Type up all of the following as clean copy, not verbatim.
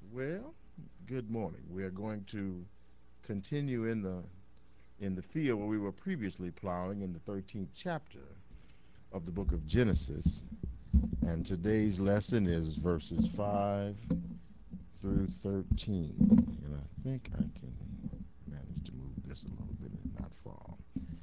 Well, good morning. We are going to continue in the field where we were previously plowing in the 13th chapter of the book of Genesis. And today's lesson is verses 5 through 13. And I think I can manage to move this a little bit and not fall.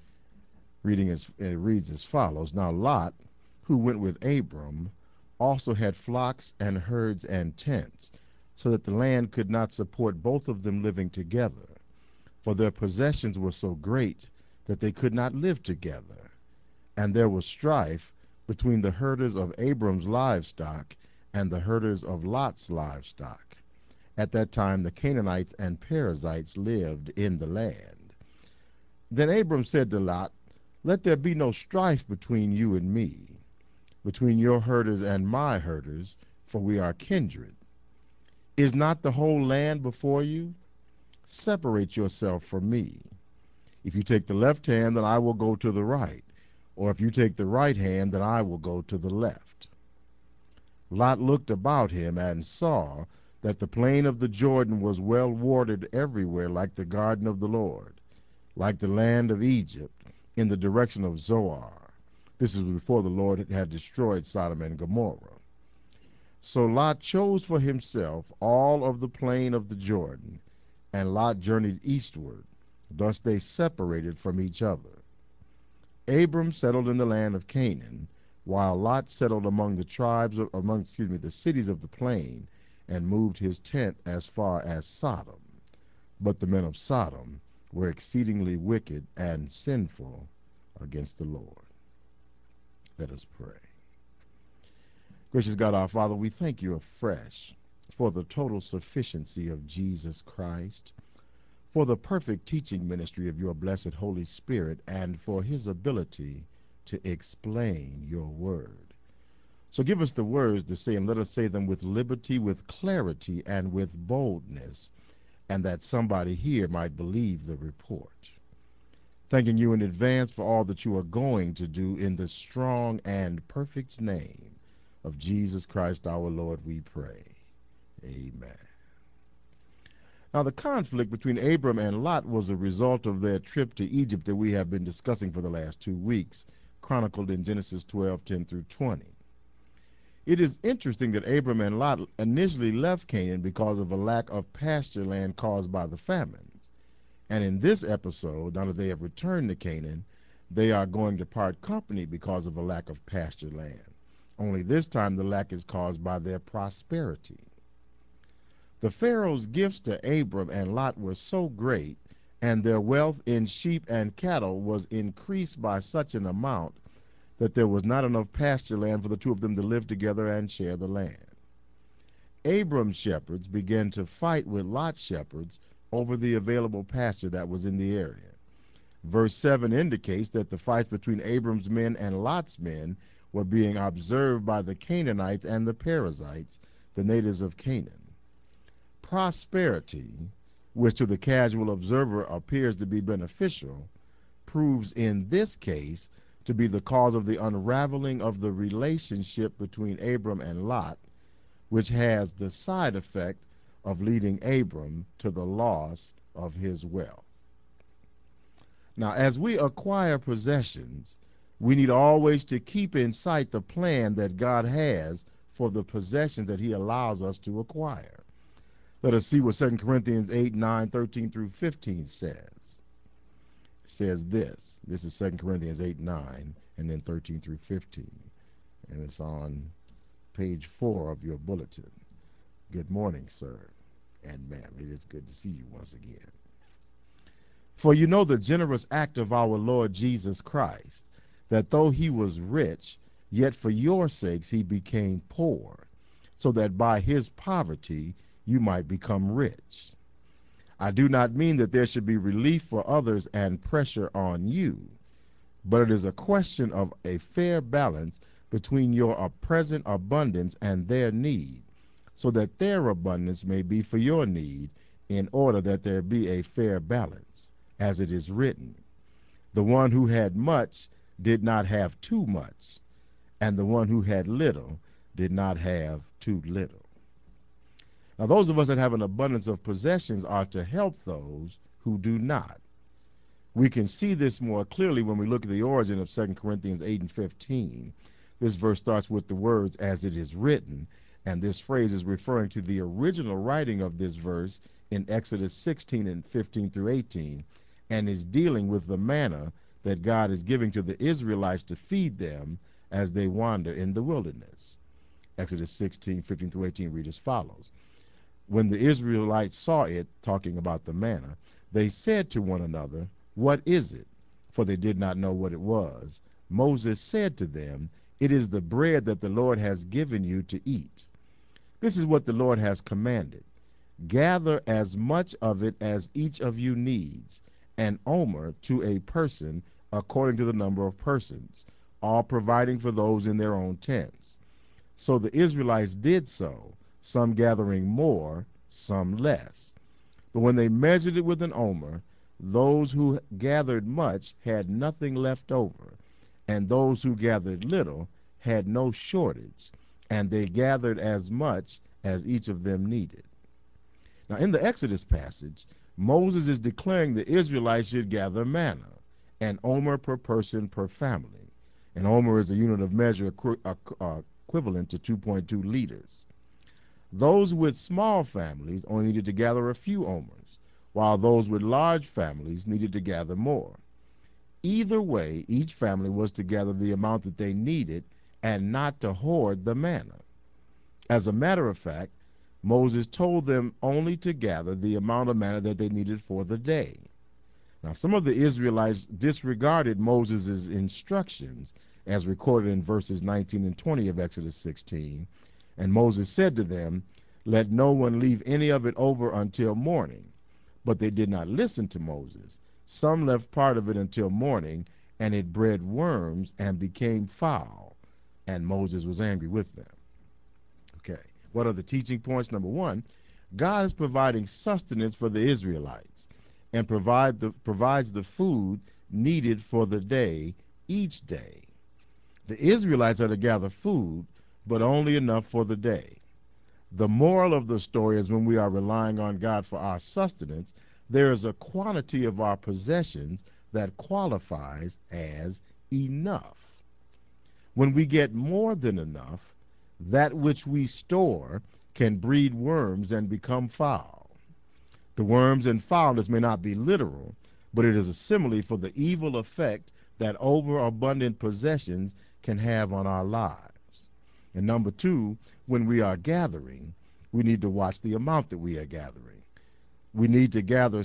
It reads as follows. Now Lot, who went with Abram, also had flocks and herds and tents, so that the land could not support both of them living together. For their possessions were so great that they could not live together. And there was strife between the herders of Abram's livestock and the herders of Lot's livestock. At that time the Canaanites and Perizzites lived in the land. Then Abram said to Lot, Let there be no strife between you and me, between your herders and my herders, for we are kindred. Is not the whole land before you? Separate yourself from me. If you take the left hand, then I will go to the right, or if you take the right hand, then I will go to the left. Lot looked about him and saw that the plain of the Jordan was well watered everywhere, like the garden of the Lord, like the land of Egypt, in the direction of Zoar. This is before the Lord had destroyed Sodom and Gomorrah. So Lot chose for himself all of the plain of the Jordan, and Lot journeyed eastward. Thus they separated from each other. Abram settled in the land of Canaan, while Lot settled among the cities of the plain, and moved his tent as far as Sodom. But the men of Sodom were exceedingly wicked and sinful against the Lord. Let us pray. Gracious God, our Father, we thank you afresh for the total sufficiency of Jesus Christ, for the perfect teaching ministry of your blessed Holy Spirit, and for his ability to explain your word. So give us the words to say, and let us say them with liberty, with clarity, and with boldness, and that somebody here might believe the report. Thanking you in advance for all that you are going to do in the strong and perfect name of Jesus Christ our Lord, we pray. Amen. Now, the conflict between Abram and Lot was a result of their trip to Egypt that we have been discussing for the last 2 weeks, chronicled in Genesis 12:10 through 20. It is interesting that Abram and Lot initially left Canaan because of a lack of pasture land caused by the famines. And in this episode, now that they have returned to Canaan, they are going to part company because of a lack of pasture land. Only this time the lack is caused by their prosperity. The Pharaoh's gifts to Abram and Lot were so great, and their wealth in sheep and cattle was increased by such an amount that there was not enough pasture land for the two of them to live together and share the land. Abram's shepherds began to fight with Lot's shepherds over the available pasture that was in the area. Verse 7 indicates that the fights between Abram's men and Lot's men were being observed by the Canaanites and the Perizzites, the natives of Canaan. Prosperity, which to the casual observer appears to be beneficial, proves in this case to be the cause of the unraveling of the relationship between Abram and Lot, which has the side effect of leading Abram to the loss of his wealth. Now, as we acquire possessions, we need always to keep in sight the plan that God has for the possessions that he allows us to acquire. Let us see what 2 Corinthians 8:9, 13 through 15 says. It says this. This is 2 Corinthians 8:9, and then 13 through 15. And it's on page 4 of your bulletin. Good morning, sir and ma'am. It is good to see you once again. For you know the generous act of our Lord Jesus Christ, that though he was rich, yet for your sakes he became poor, so that by his poverty you might become rich. I do not mean that there should be relief for others and pressure on you, but it is a question of a fair balance between your present abundance and their need, so that their abundance may be for your need, in order that there be a fair balance. As it is written, the one who had much did not have too much, and the one who had little did not have too little. Now, those of us that have an abundance of possessions are to help those who do not. We can see this more clearly when we look at the origin of 2 Corinthians 8 and 15. This verse starts with the words, as it is written, and this phrase is referring to the original writing of this verse in Exodus 16 and 15 through 18, and is dealing with the manna that God is giving to the Israelites to feed them as they wander in the wilderness. Exodus 16, 15 through 18 read as follows. When the Israelites saw it, talking about the manna, they said to one another, what is it? For they did not know what it was. Moses said to them, it is the bread that the Lord has given you to eat. This is what the Lord has commanded. Gather as much of it as each of you needs, an omer to a person according to the number of persons, all providing for those in their own tents. So the Israelites did so, some gathering more, some less. But when they measured it with an omer, those who gathered much had nothing left over, and those who gathered little had no shortage, and they gathered as much as each of them needed. Now, in the Exodus passage, Moses is declaring the Israelites should gather manna, an omer per person per family. An omer is a unit of measure equivalent to 2.2 liters. Those with small families only needed to gather a few omers, while those with large families needed to gather more. Either way, each family was to gather the amount that they needed and not to hoard the manna. As a matter of fact, Moses told them only to gather the amount of manna that they needed for the day. Now, some of the Israelites disregarded Moses' instructions, as recorded in verses 19 and 20 of Exodus 16, and Moses said to them, let no one leave any of it over until morning. But they did not listen to Moses. Some left part of it until morning, and it bred worms and became foul, and Moses was angry with them. Okay, what are the teaching points? Number one, God is providing sustenance for the Israelites and provides the food needed for the day each day. The Israelites are to gather food, but only enough for the day. The moral of the story is when we are relying on God for our sustenance, there is a quantity of our possessions that qualifies as enough. When we get more than enough, that which we store can breed worms and become foul. The worms and foulness may not be literal, but it is a simile for the evil effect that overabundant possessions can have on our lives. And number two, when we are gathering, we need to watch the amount that we are gathering. We need to gather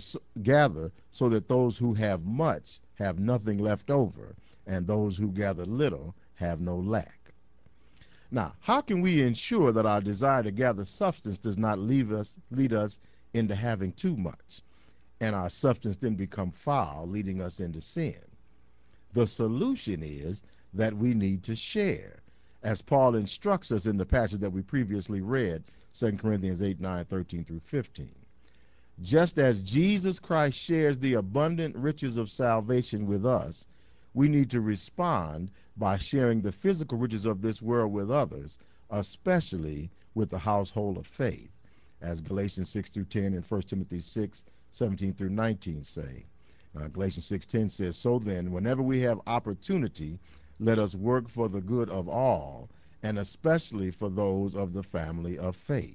so that those who have much have nothing left over, and those who gather little have no lack. Now, how can we ensure that our desire to gather substance does not lead us into having too much, and our substance then become foul, leading us into sin? The solution is that we need to share, as Paul instructs us in the passage that we previously read, 2 Corinthians 8, 9, 13 through 15. Just as Jesus Christ shares the abundant riches of salvation with us, we need to respond by sharing the physical riches of this world with others, especially with the household of faith, as Galatians 6 through 10 and 1 Timothy 6, 17 through 19 say. Galatians 6:10 says, so then, whenever we have opportunity, let us work for the good of all, and especially for those of the family of faith.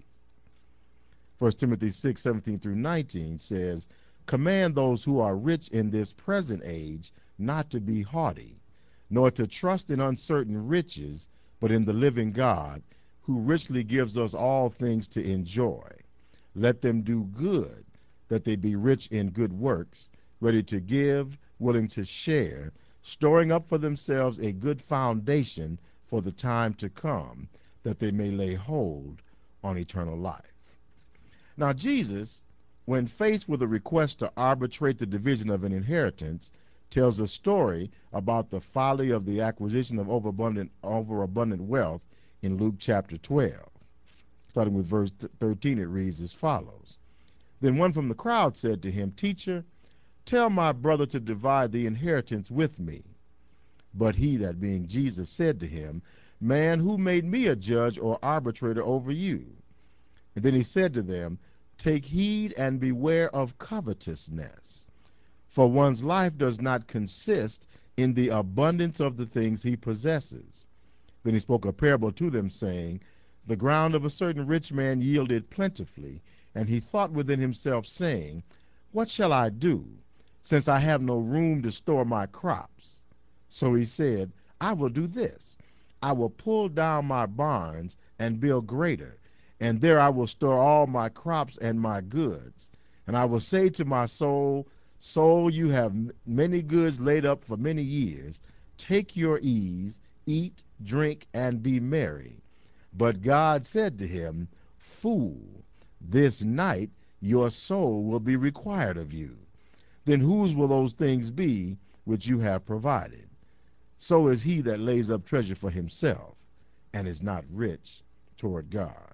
1 Timothy 6, 17 through 19 says, command those who are rich in this present age not to be haughty, nor to trust in uncertain riches, but in the living God, who richly gives us all things to enjoy. Let them do good, that they be rich in good works, ready to give, willing to share, storing up for themselves a good foundation for the time to come, that they may lay hold on eternal life. Now, Jesus, when faced with a request to arbitrate the division of an inheritance, tells a story about the folly of the acquisition of overabundant wealth in Luke chapter 12. Starting with verse 13, it reads as follows. Then one from the crowd said to him, Teacher, tell my brother to divide the inheritance with me. But he, that being Jesus, said to him, Man, who made me a judge or arbitrator over you? And then he said to them, take heed and beware of covetousness, for one's life does not consist in the abundance of the things he possesses. Then he spoke a parable to them, saying, the ground of a certain rich man yielded plentifully, and he thought within himself, saying, what shall I do, since I have no room to store my crops? So he said, I will do this. I will pull down my barns and build greater, and there I will store all my crops and my goods. And I will say to my soul, soul, you have many goods laid up for many years. Take your ease, eat, drink, and be merry. But God said to him, fool, this night your soul will be required of you. Then whose will those things be which you have provided? So is he that lays up treasure for himself and is not rich toward God.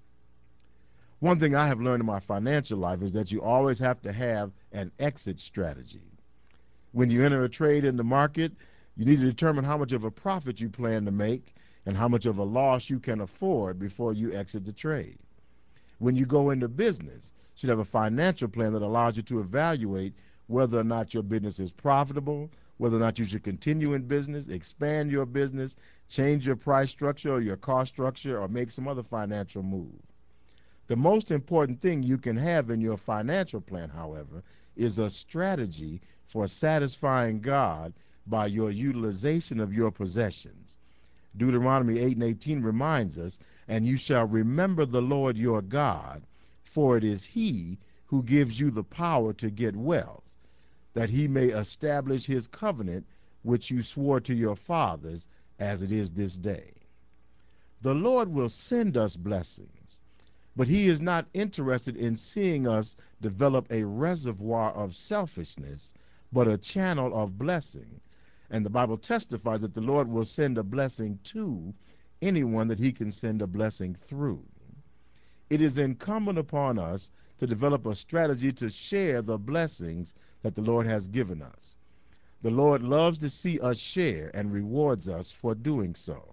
One thing I have learned in my financial life is that you always have to have an exit strategy. When you enter a trade in the market, you need to determine how much of a profit you plan to make and how much of a loss you can afford before you exit the trade. When you go into business, you should have a financial plan that allows you to evaluate whether or not your business is profitable, whether or not you should continue in business, expand your business, change your price structure or your cost structure, or make some other financial move. The most important thing you can have in your financial plan, however, is a strategy for satisfying God by your utilization of your possessions. Deuteronomy 8 and 18 reminds us, and you shall remember the Lord your God, for it is he who gives you the power to get wealth, that he may establish his covenant, which you swore to your fathers, as it is this day. The Lord will send us blessings, but he is not interested in seeing us develop a reservoir of selfishness, but a channel of blessing. And the Bible testifies that the Lord will send a blessing to anyone that he can send a blessing through. It is incumbent upon us to develop a strategy to share the blessings that the Lord has given us. The Lord loves to see us share and rewards us for doing so.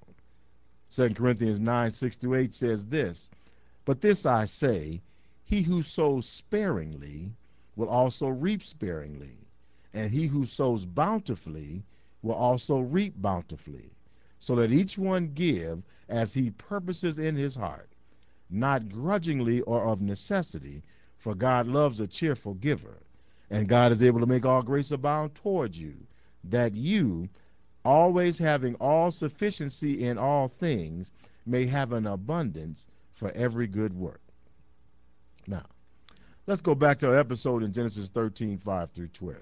2 Corinthians 9, 6 through 8 says this, but this I say, he who sows sparingly will also reap sparingly, and he who sows bountifully will also reap bountifully. So let each one give as he purposes in his heart, not grudgingly or of necessity, for God loves a cheerful giver. And God is able to make all grace abound towards you, that you, always having all sufficiency in all things, may have an abundance for every good work. Now, let's go back to our episode in Genesis 13, 5 through 12.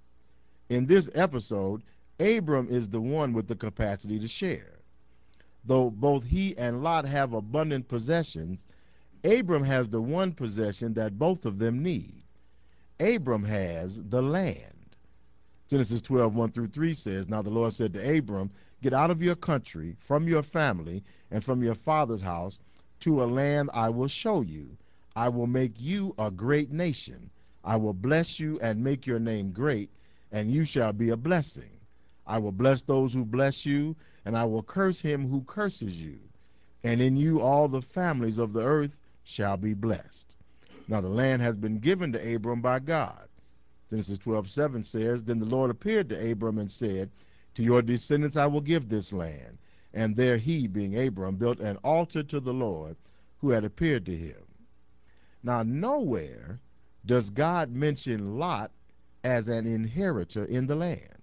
In this episode, Abram is the one with the capacity to share. Though both he and Lot have abundant possessions, Abram has the one possession that both of them need. Abram has the land. Genesis 12, 1 through 3 says, now the Lord said to Abram, get out of your country, from your family, and from your father's house, to a land I will show you. I will make you a great nation. I will bless you and make your name great, and you shall be a blessing. I will bless those who bless you, and I will curse him who curses you. And in you all the families of the earth shall be blessed. Now the land has been given to Abram by God. Genesis 12:7 says, then the Lord appeared to Abram and said, to your descendants I will give this land. And there he, being Abram, built an altar to the Lord who had appeared to him. Now nowhere does God mention Lot as an inheritor in the land.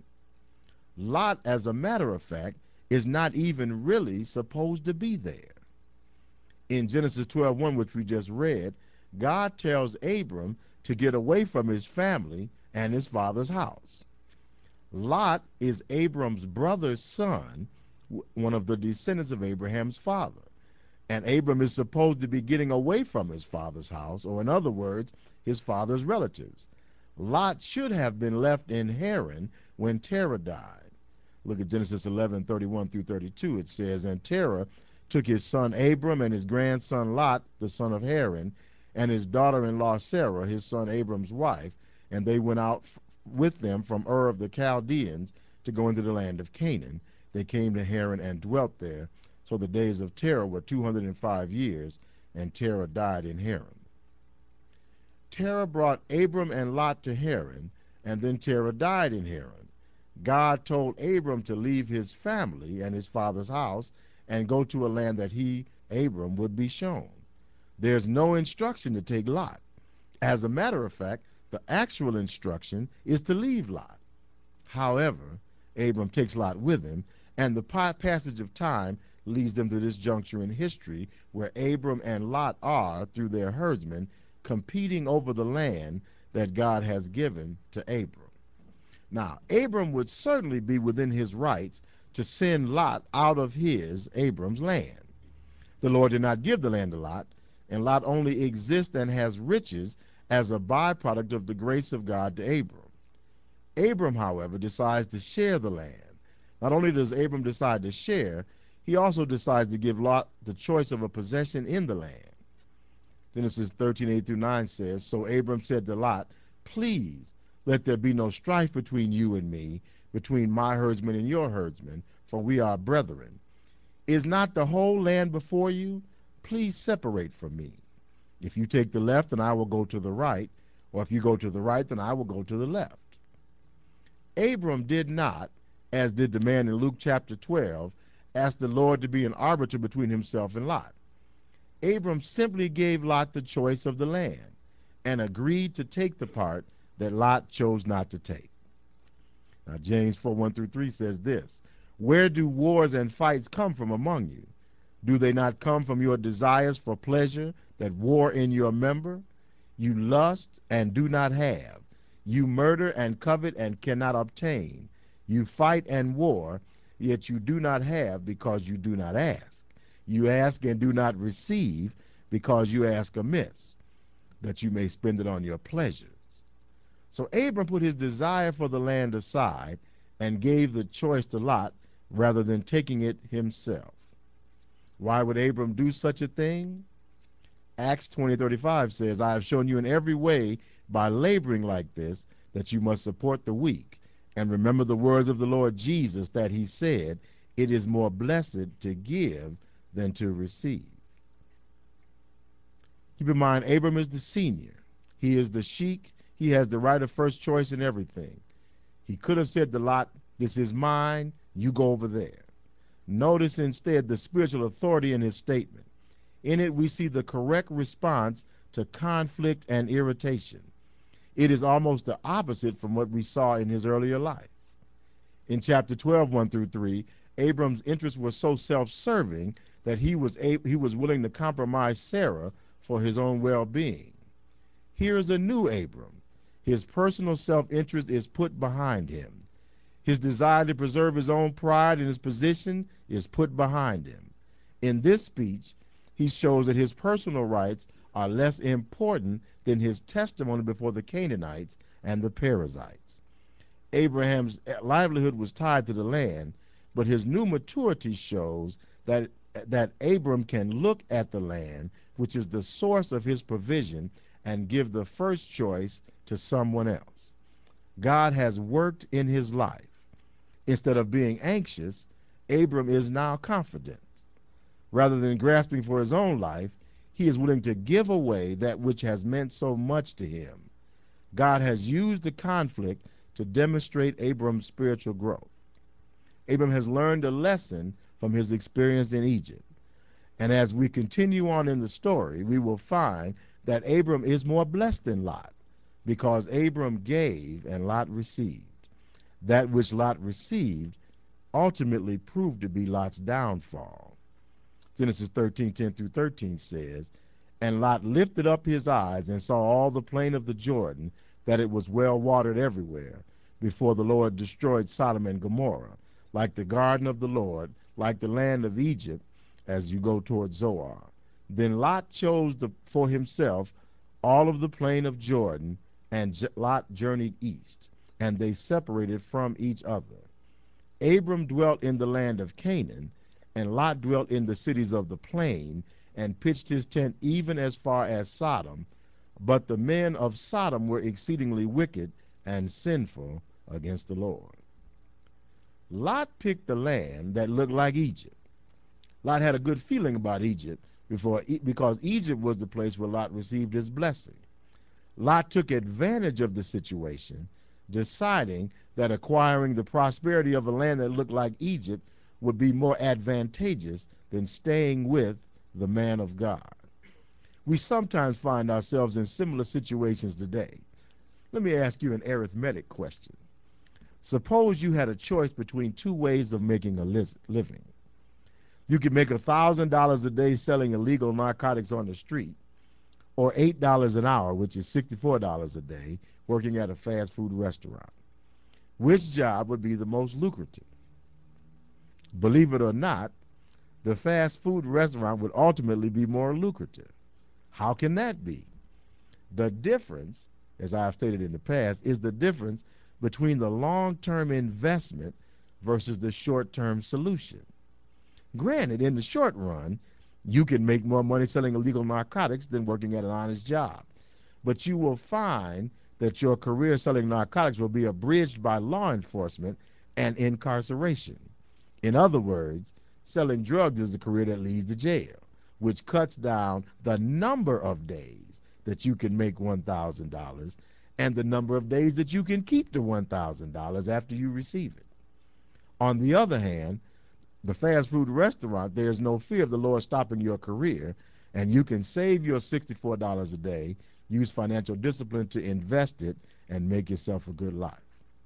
Lot, as a matter of fact, is not even really supposed to be there. In Genesis 12:1, which we just read, God tells Abram to get away from his family and his father's house. Lot is Abram's brother's son, one of the descendants of Abraham's father. And Abram is supposed to be getting away from his father's house, or in other words, his father's relatives. Lot should have been left in Haran when Terah died. Look at Genesis 11:31 through 32. It says, and Terah took his son Abram and his grandson Lot, the son of Haran, and his daughter-in-law Sarah, his son Abram's wife, and they went out with them from Ur of the Chaldeans to go into the land of Canaan. They came to Haran and dwelt there. So the days of Terah were 205 years, and Terah died in Haran. Terah brought Abram and Lot to Haran, and then Terah died in Haran. God told Abram to leave his family and his father's house and go to a land that he, Abram, would be shown. There's no instruction to take Lot. As a matter of fact, the actual instruction is to leave Lot. However, Abram takes Lot with him, and the passage of time leads them to this juncture in history where Abram and Lot are, through their herdsmen, competing over the land that God has given to Abram. Now, Abram would certainly be within his rights to send Lot out of his, Abram's, land. The Lord did not give the land to Lot, and Lot only exists and has riches as a byproduct of the grace of God to Abram. Abram, however, decides to share the land. Not only does Abram decide to share, he also decides to give Lot the choice of a possession in the land. Genesis 13:8-9 says, So Abram said to Lot, Please let there be no strife between you and me, between my herdsmen and your herdsmen, for we are brethren. Is not the whole land before you? Please separate from me. If you take the left, then I will go to the right, or if you go to the right, then I will go to the left. Abram did not, as did the man in Luke chapter 12, ask the Lord to be an arbiter between himself and Lot. Abram simply gave Lot the choice of the land and agreed to take the part that Lot chose not to take. Now, James 4:1-3 says this, Where do wars and fights come from among you? Do they not come from your desires for pleasure that war in your member? You lust and do not have. You murder and covet and cannot obtain. You fight and war, yet you do not have because you do not ask. You ask and do not receive because you ask amiss, that you may spend it on your pleasures. So Abram put his desire for the land aside and gave the choice to Lot rather than taking it himself. Why would Abram do such a thing? Acts 20:35 says, I have shown you in every way by laboring like this that you must support the weak. And remember the words of the Lord Jesus that he said, It is more blessed to give than to receive. Keep in mind, Abram is the senior. He is the sheik. He has the right of first choice in everything. He could have said to Lot, This is mine, you go over there. Notice instead the spiritual authority in his statement. In it, we see the correct response to conflict and irritation. It is almost the opposite from what we saw in his earlier life. In chapter 12:1-3, Abram's interests were so self-serving that he was willing to compromise Sarah for his own well-being. Here is a new Abram. His personal self-interest is put behind him. His desire to preserve his own pride and his position is put behind him. In this speech, he shows that his personal rights are less important than his testimony before the Canaanites and the Perizzites. Abraham's livelihood was tied to the land, but his new maturity shows that Abram can look at the land, which is the source of his provision, and give the first choice to someone else. God has worked in his life. Instead of being anxious, Abram is now confident. Rather than grasping for his own life, he is willing to give away that which has meant so much to him. God has used the conflict to demonstrate Abram's spiritual growth. Abram has learned a lesson from his experience in Egypt. And as we continue on in the story, we will find that Abram is more blessed than Lot, because Abram gave and Lot received. That which Lot received ultimately proved to be Lot's downfall. Genesis 13:10-13 says, And Lot lifted up his eyes and saw all the plain of the Jordan, that it was well watered everywhere, before the Lord destroyed Sodom and Gomorrah, like the garden of the Lord, like the land of Egypt, as you go toward Zoar. Then Lot chose for himself all of the plain of Jordan, and Lot journeyed east, and they separated from each other. Abram dwelt in the land of Canaan, and Lot dwelt in the cities of the plain, and pitched his tent even as far as Sodom. But the men of Sodom were exceedingly wicked and sinful against the Lord. Lot picked the land that looked like Egypt. Lot had a good feeling about Egypt, because Egypt was the place where Lot received his blessing. Lot took advantage of the situation, deciding that acquiring the prosperity of a land that looked like Egypt would be more advantageous than staying with the man of God. We sometimes find ourselves in similar situations today. Let me ask you an arithmetic question. Suppose you had a choice between two ways of making a living. You could make $1,000 a day selling illegal narcotics on the street, or $8 an hour, which is $64 a day, working at a fast food restaurant. Which job would be the most lucrative? Believe it or not, the fast food restaurant would ultimately be more lucrative. How can that be? The difference, as I have stated in the past, is the difference between the long-term investment versus the short-term solution. Granted, in the short run, you can make more money selling illegal narcotics than working at an honest job. But you will find that your career selling narcotics will be abridged by law enforcement and incarceration. In other words, selling drugs is a career that leads to jail, which cuts down the number of days that you can make $1,000 and the number of days that you can keep the $1,000 after you receive it. On the other hand, the fast food restaurant, there's no fear of the Lord stopping your career, and you can save your $64 a day, use financial discipline to invest it, and make yourself a good life.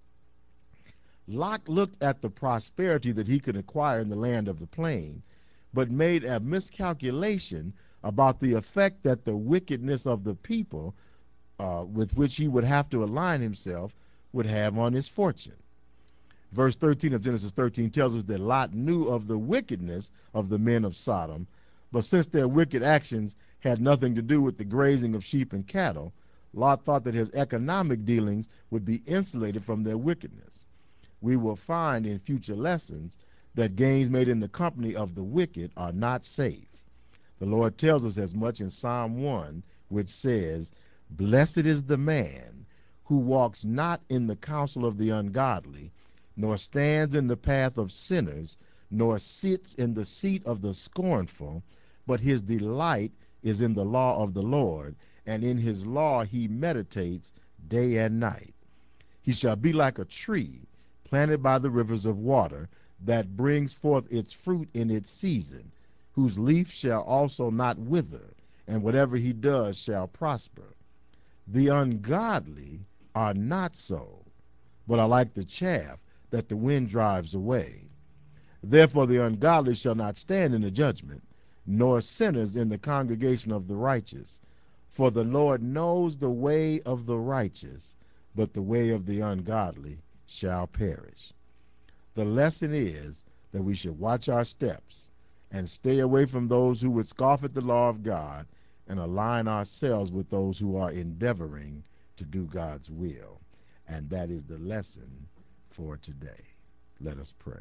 Lot looked at the prosperity that he could acquire in the land of the plain, but made a miscalculation about the effect that the wickedness of the people with which he would have to align himself would have on his fortune. Verse 13 of Genesis 13 tells us that Lot knew of the wickedness of the men of Sodom, but since their wicked actions had nothing to do with the grazing of sheep and cattle, Lot thought that his economic dealings would be insulated from their wickedness. We will find in future lessons that gains made in the company of the wicked are not safe. The Lord tells us as much in Psalm 1, which says, "Blessed is the man who walks not in the counsel of the ungodly, nor stands in the path of sinners, nor sits in the seat of the scornful, but his delight is in the law of the Lord, and in his law he meditates day and night. He shall be like a tree planted by the rivers of water, that brings forth its fruit in its season, whose leaf shall also not wither, and whatever he does shall prosper. The ungodly are not so, but are like the chaff that the wind drives away. Therefore the ungodly shall not stand in the judgment, nor sinners in the congregation of the righteous. For the Lord knows the way of the righteous, but the way of the ungodly shall perish." The lesson is that we should watch our steps and stay away from those who would scoff at the law of God, and align ourselves with those who are endeavoring to do God's will. And that is the lesson for today. Let us pray.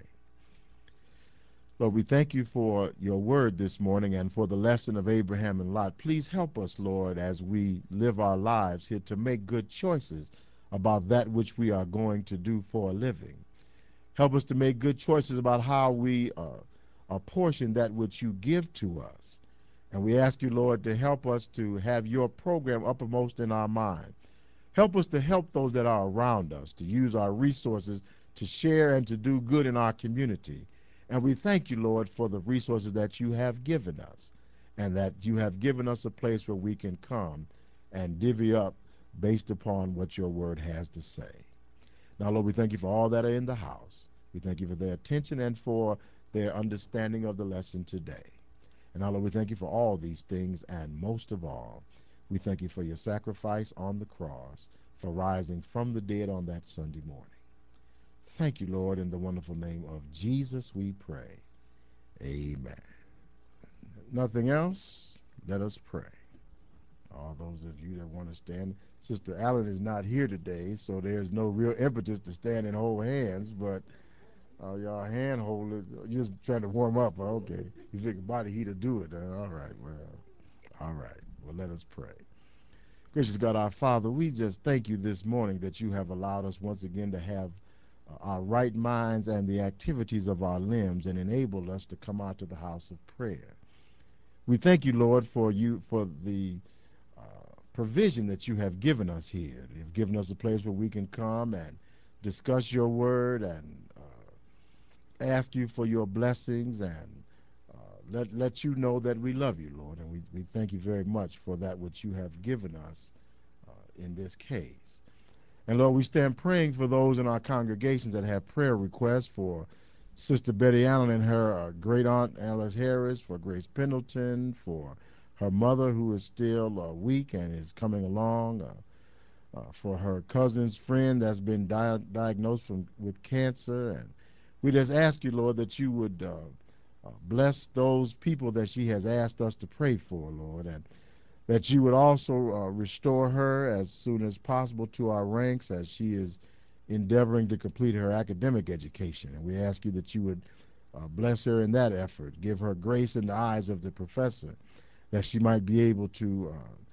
Lord, we thank you for your word this morning and for the lesson of Abraham and Lot. Please help us, Lord, as we live our lives here to make good choices about that which we are going to do for a living. Help us to make good choices about how we apportion that which you give to us. And we ask you, Lord, to help us to have your program uppermost in our mind. Help us to help those that are around us, to use our resources to share and to do good in our community. And we thank you, Lord, for the resources that you have given us, and that you have given us a place where we can come and divvy up based upon what your word has to say. Now, Lord, we thank you for all that are in the house. We thank you for their attention and for their understanding of the lesson today. And now, Lord, we thank you for all these things, and most of all, we thank you for your sacrifice on the cross, for rising from the dead on that Sunday morning. Thank you, Lord, in the wonderful name of Jesus we pray. Amen. Nothing else? Let us pray. All those of you that want to stand, Sister Allen is not here today, so there's no real impetus to stand and hold hands, but y'all hand holders, you're just trying to warm up. Okay. You think body heat to do it. All right. Well, let us pray. Gracious God, our Father, we just thank you this morning that you have allowed us once again to have our right minds and the activities of our limbs, and enabled us to come out to the house of prayer. We thank you, Lord, for the provision that you have given us here. You've given us a place where we can come and discuss your word and ask you for your blessings and let you know that we love you, Lord. And we thank you very much for that which you have given us in this case. And Lord, we stand praying for those in our congregations that have prayer requests for Sister Betty Allen and her great aunt Alice Harris, for Grace Pendleton, for her mother who is still weak and is coming along, for her cousin's friend that's been diagnosed with cancer. And we just ask you, Lord, that you would bless those people that she has asked us to pray for, Lord, and that you would also restore her as soon as possible to our ranks as she is endeavoring to complete her academic education. And we ask you that you would bless her in that effort, give her grace in the eyes of the professor, that she might be able to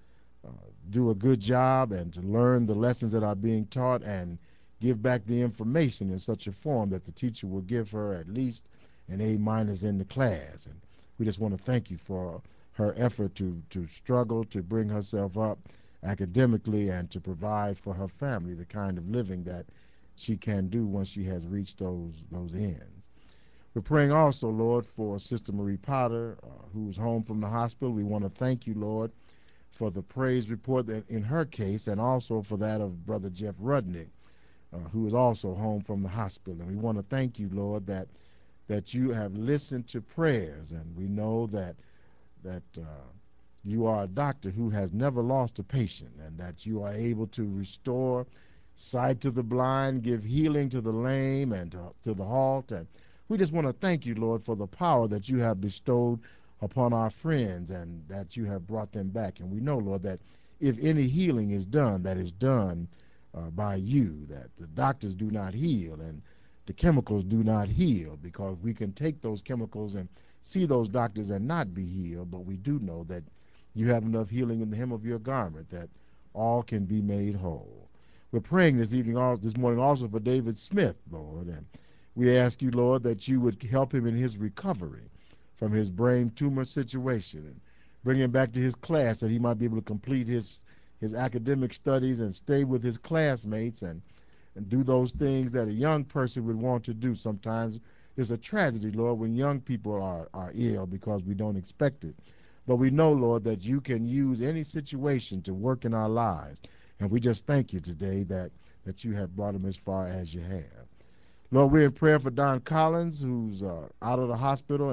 do a good job and to learn the lessons that are being taught and give back the information in such a form that the teacher will give her at least an A minus in the class. And we just want to thank you for her effort to struggle to bring herself up academically and to provide for her family the kind of living that she can do once she has reached those ends. We're praying also, Lord, for Sister Marie Potter, who's home from the hospital. We want to thank you, Lord, for the praise report that in her case and also for that of Brother Jeff Rudnick, who is also home from the hospital. And we want to thank you, Lord, that you have listened to prayers, and we know that you are a doctor who has never lost a patient, and that you are able to restore sight to the blind, give healing to the lame and to the halt. And we just want to thank you, Lord, for the power that you have bestowed upon our friends and that you have brought them back. And we know, Lord, that if any healing is done, that is done by you, that the doctors do not heal and the chemicals do not heal, because we can take those chemicals and see those doctors and not be healed, but we do know that you have enough healing in the hem of your garment that all can be made whole. We're praying this morning also for David Smith, Lord, and we ask you, Lord, that you would help him in his recovery from his brain tumor situation and bring him back to his class that he might be able to complete his academic studies and stay with his classmates and do those things that a young person would want to do. Sometimes it's a tragedy, Lord, when young people are ill because we don't expect it. But we know, Lord, that you can use any situation to work in our lives. And we just thank you today that you have brought him as far as you have. Lord, we're in prayer for Don Collins, who's out of the hospital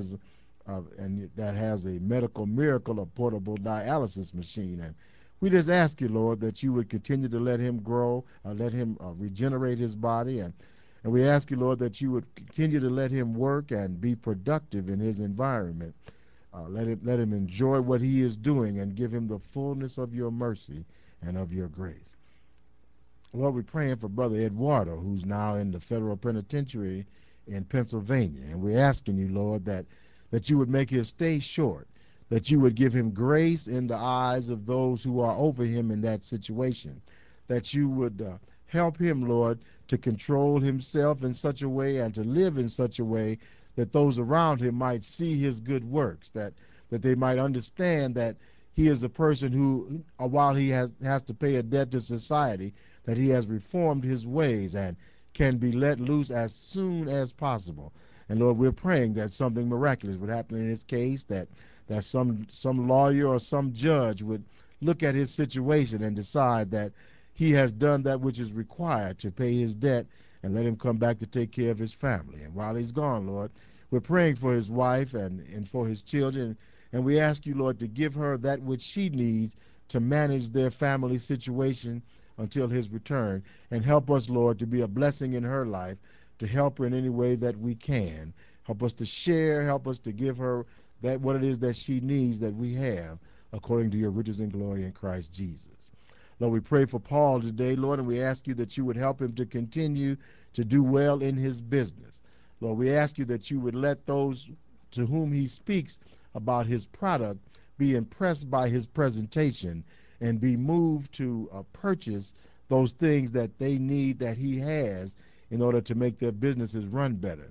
and that has a medical miracle, a portable dialysis machine. And we just ask you, Lord, that you would continue to let him grow, let him regenerate his body. And we ask you, Lord, that you would continue to let him work and be productive in his environment. Let him enjoy what he is doing and give him the fullness of your mercy and of your grace. Lord, we're praying for Brother Eduardo, who's now in the federal penitentiary in Pennsylvania. And we're asking you, Lord, that you would make his stay short, that you would give him grace in the eyes of those who are over him in that situation, that you would help him, Lord, to control himself in such a way and to live in such a way that those around him might see his good works, that they might understand that he is a person who, while he has to pay a debt to society, that he has reformed his ways and can be let loose as soon as possible. And Lord, we're praying that something miraculous would happen in his case, that some lawyer or some judge would look at his situation and decide that he has done that which is required to pay his debt and let him come back to take care of his family. And while he's gone, Lord, we're praying for his wife and for his children. And we ask you, Lord, to give her that which she needs to manage their family situation until his return. And help us, Lord, to be a blessing in her life, to help her in any way that we can. Help us to share, help us to give her that what it is that she needs that we have according to your riches and glory in Christ Jesus. Lord, we pray for Paul today, Lord, and we ask you that you would help him to continue to do well in his business. Lord, we ask you that you would let those to whom he speaks about his product be impressed by his presentation and be moved to purchase those things that they need that he has in order to make their businesses run better.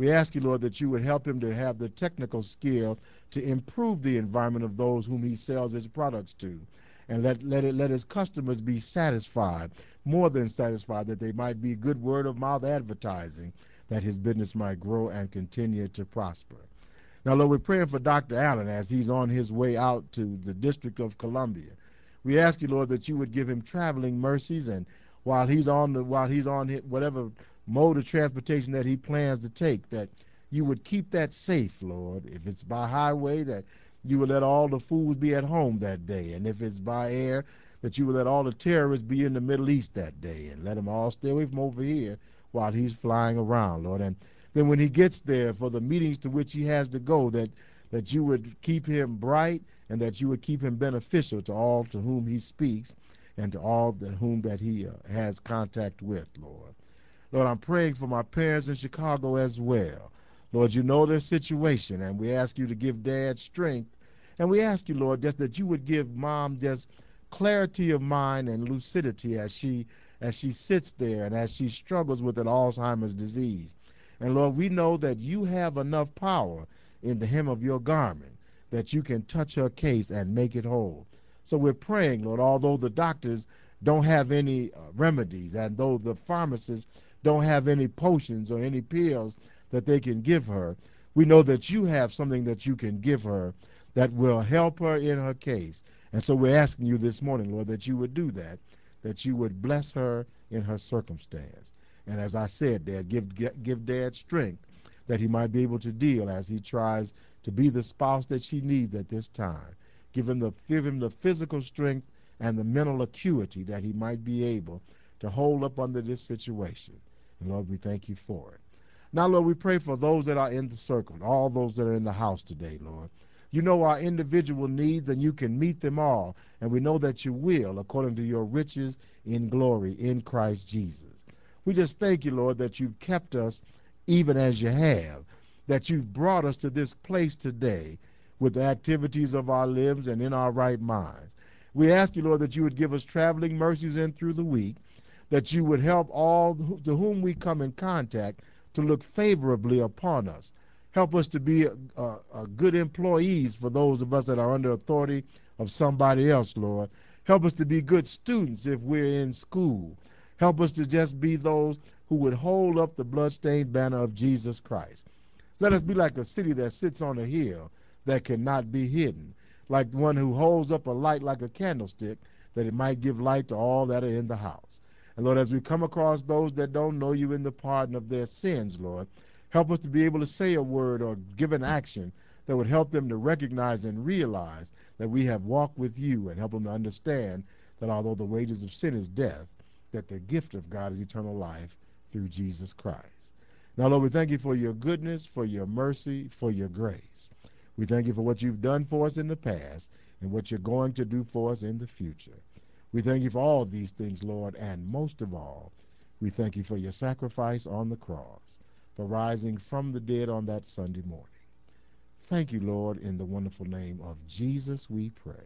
We ask you, Lord, that you would help him to have the technical skill to improve the environment of those whom he sells his products to. And let his customers be satisfied, more than satisfied, that they might be good word of mouth advertising, that his business might grow and continue to prosper. Now, Lord, we're praying for Dr. Allen as he's on his way out to the District of Columbia. We ask you, Lord, that you would give him traveling mercies, and while he's on whatever mode of transportation that he plans to take, that you would keep that safe, Lord. If it's by highway, that you would let all the fools be at home that day, and if it's by air, that you would let all the terrorists be in the Middle East that day, and let them all stay away from over here while he's flying around, Lord. And then when he gets there for the meetings to which he has to go, that you would keep him bright and that you would keep him beneficial to all to whom he speaks and to all whom that he has contact with, Lord. Lord, I'm praying for my parents in Chicago as well. Lord, you know their situation, and we ask you to give Dad strength. And we ask you, Lord, just that you would give Mom just clarity of mind and lucidity as she sits there and as she struggles with an Alzheimer's disease. And Lord, we know that you have enough power in the hem of your garment that you can touch her case and make it whole. So we're praying, Lord, although the doctors don't have any remedies, and though the pharmacists don't have any potions or any pills that they can give her, we know that you have something that you can give her that will help her in her case. And so we're asking you this morning, Lord, that you would do that you would bless her in her circumstance. And as I said, Dad, give Dad strength that he might be able to deal as he tries to be the spouse that she needs at this time. Give him the physical strength and the mental acuity that he might be able to hold up under this situation. And Lord, we thank you for it. Now, Lord, we pray for those that are in the circle, all those that are in the house today, Lord. You know our individual needs, and you can meet them all. And we know that you will, according to your riches in glory in Christ Jesus. We just thank you, Lord, that you've kept us even as you have, that you've brought us to this place today with the activities of our limbs and in our right minds. We ask you, Lord, that you would give us traveling mercies in through the week, that you would help all to whom we come in contact to look favorably upon us. Help us to be good employees for those of us that are under authority of somebody else, Lord. Help us to be good students if we're in school. Help us to just be those who would hold up the bloodstained banner of Jesus Christ. Let us be like a city that sits on a hill that cannot be hidden, like one who holds up a light like a candlestick, that it might give light to all that are in the house. And Lord, as we come across those that don't know you in the pardon of their sins, Lord, help us to be able to say a word or give an action that would help them to recognize and realize that we have walked with you, and help them to understand that although the wages of sin is death, that the gift of God is eternal life through Jesus Christ. Now, Lord, we thank you for your goodness, for your mercy, for your grace. We thank you for what you've done for us in the past and what you're going to do for us in the future. We thank you for all these things, Lord, and most of all, we thank you for your sacrifice on the cross, for rising from the dead on that Sunday morning. Thank you, Lord, in the wonderful name of Jesus we pray.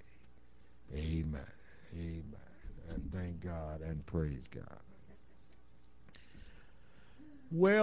Amen. Amen. And thank God and praise God. Well,